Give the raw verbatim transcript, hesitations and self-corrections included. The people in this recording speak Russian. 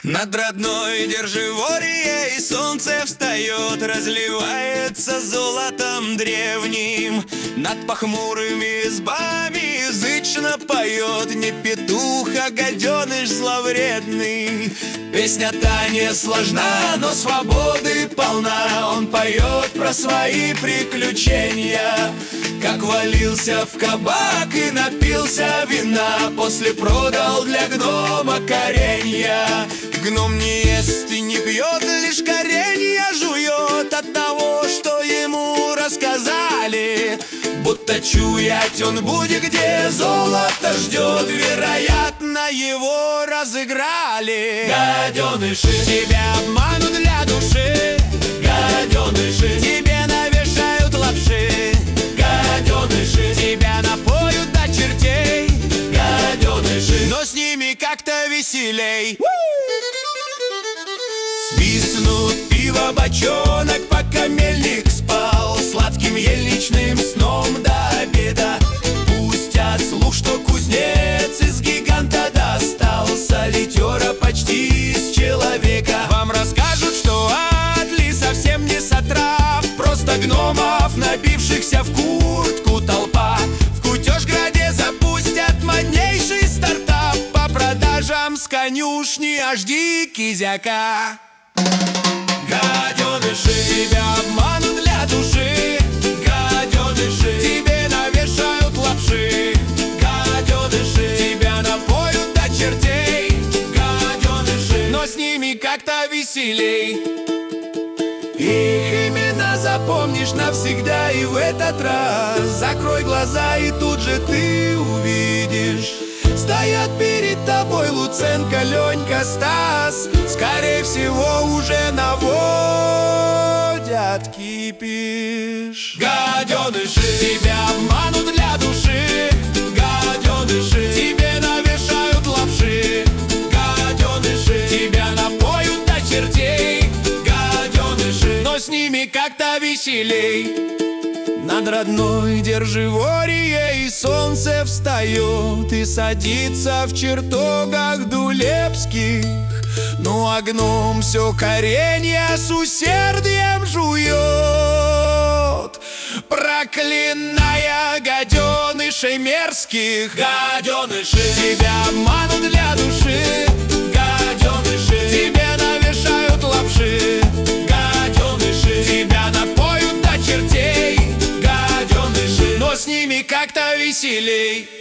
Над родной Держиворье и солнце встает, разливается золотом древним. Над похмурыми избами язычно поет не петух, а гаденыш зловредный. Песня-то не сложна, но свободы полна. Он поет про свои приключения, как валился в кабак и напился вина, после продал для гнома коренья. Гном не ест и не пьет, лишь коренья жует от того, что ему рассказали. Будто чуять он будет, где золото ждет, вероятно, его разыграли. Гаденыши тебя обманут для души, гаденыши тебе навешают лапши, гаденыши тебя напоют до чертей, гаденыши, но с ними как-то веселей. Свистнут пиво бочонок, пока мельник спал, сладким ельничным сном до обеда. Пустят слух, что кузнец из гиганта достал солитера почти из человека. Вам расскажут, что Атли совсем не сатрап, просто гномов, набившихся в куртку толпа. В Кутежграде запустят моднейший стартап по продажам с конюшни аж ди Кизяка. Гаденыши тебя обманут для души, гаденыши тебе навешают лапши, гаденыши тебя напоют до чертей, гаденыши, но с ними как-то веселей. Их имена запомнишь навсегда, и в этот раз закрой глаза, и тут же ты увидишь. Стоят перед тобой Луценко, Ленька, Стас, скорее всего уже наводят кипиш. Гаденыши тебя обманут для души, гаденыши тебе навешают лапши, гаденыши тебя напоют до чертей, гаденыши, но с ними как-то веселей. Над родной Держиворье и солнце встает и садится в чертогах дулепских. Ну а гном все коренья с усердием жует, проклиная гаденышей мерзких. Гаденыши тебя обманут для души, гаденыши тебе навешают лапши, гаденыши тебя напоют до чертей, гаденыши, но с ними как-то веселей.